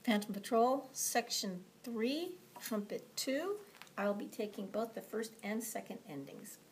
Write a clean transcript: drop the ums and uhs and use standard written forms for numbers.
Phantom Patrol, Section 3, Trumpet 2. I'll be taking both the first and second endings.